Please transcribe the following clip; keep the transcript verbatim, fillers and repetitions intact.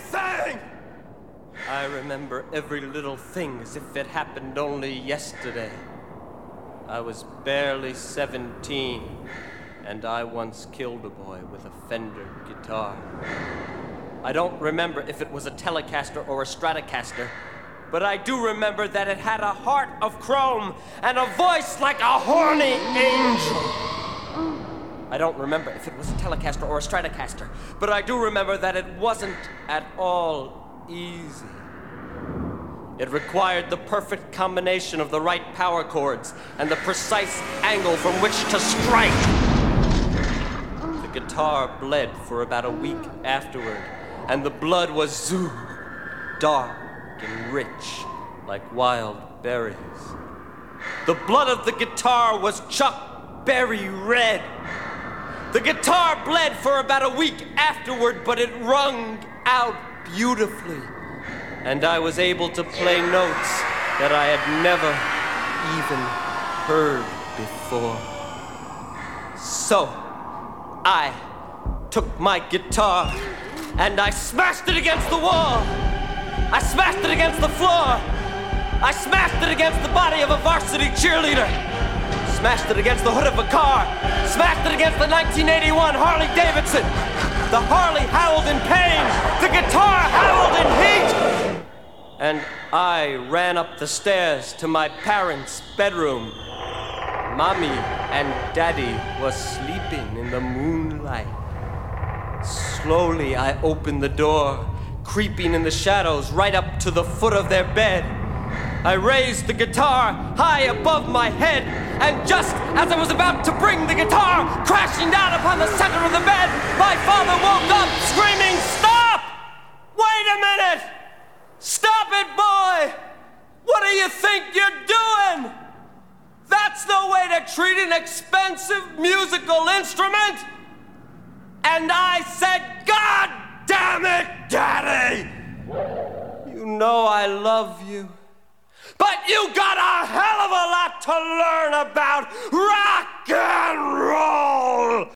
sang! I remember every little thing as if it happened only yesterday. I was barely seventeen, and I once killed a boy with a Fender guitar. I don't remember if it was a Telecaster or a Stratocaster, but I do remember that it had a heart of chrome and a voice like a horny angel. I don't remember if it was a Telecaster or a Stratocaster, but I do remember that it wasn't at all easy. It required the perfect combination of the right power chords and the precise angle from which to strike. The guitar bled for about a week afterward, and the blood was zoo, dark and rich like wild berries. The blood of the guitar was Chuck Berry red. The guitar bled for about a week afterward, but it wrung out beautifully, and I was able to play notes that I had never even heard before. So, I took my guitar and I smashed it against the wall. I smashed it against the floor. I smashed it against the body of a varsity cheerleader. Smashed it against the hood of a car. Smashed it against the nineteen eighty-one Harley Davidson. The Harley howled in pain. The guitar howled in heat. And I ran up the stairs to my parents' bedroom. Mommy and Daddy was sleeping in the moonlight. Slowly I opened the door, creeping in the shadows right up to the foot of their bed. I raised the guitar high above my head, and just as I was about to bring the guitar crashing down upon the center of the bed, my father woke up screaming, "Stop! Wait a minute! Stop it, boy! What do you think you're doing? That's no way to treat an expensive musical instrument!" And I said, "God damn it, Daddy! You know I love you, but you got a hell of a lot to learn about rock and roll!"